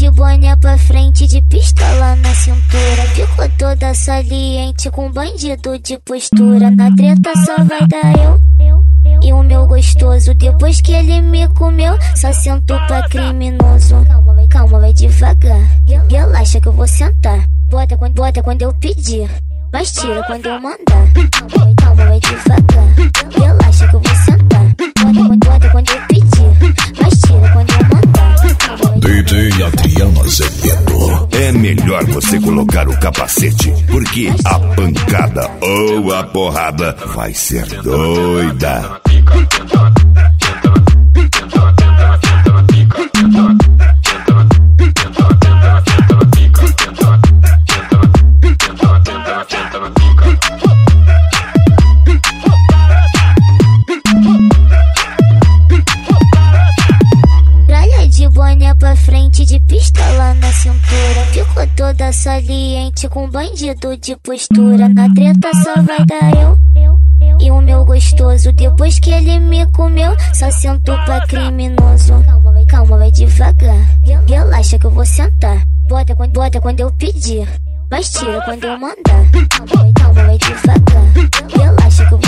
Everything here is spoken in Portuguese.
de boné pra frente, de pistola na cintura. Ficou toda saliente com bandido de postura. Na treta só vai dar eu e o meu gostoso. Depois que ele me comeu, só sentou pra criminoso. Calma, vai devagar, relaxa que eu vou sentar. Bota quando eu pedir, mas tira quando eu mandar. Calma, vai devagar, relaxa que eu vou sentar. Bota quando eu pedir, mas tira quando eu mandar. DJ Adriano Azevedo. É melhor você colocar o capacete, porque a pancada ou a porrada vai ser doida. Pra frente, de pistola na cintura. Ficou toda saliente com bandido de postura. Na treta só vai dar eu e o meu gostoso. Depois que ele me comeu, só sentou pra criminoso. Calma, vai devagar, relaxa que eu vou sentar. Bota quando eu pedir, mas tira quando eu mandar. Calma, vai devagar, relaxa que eu vou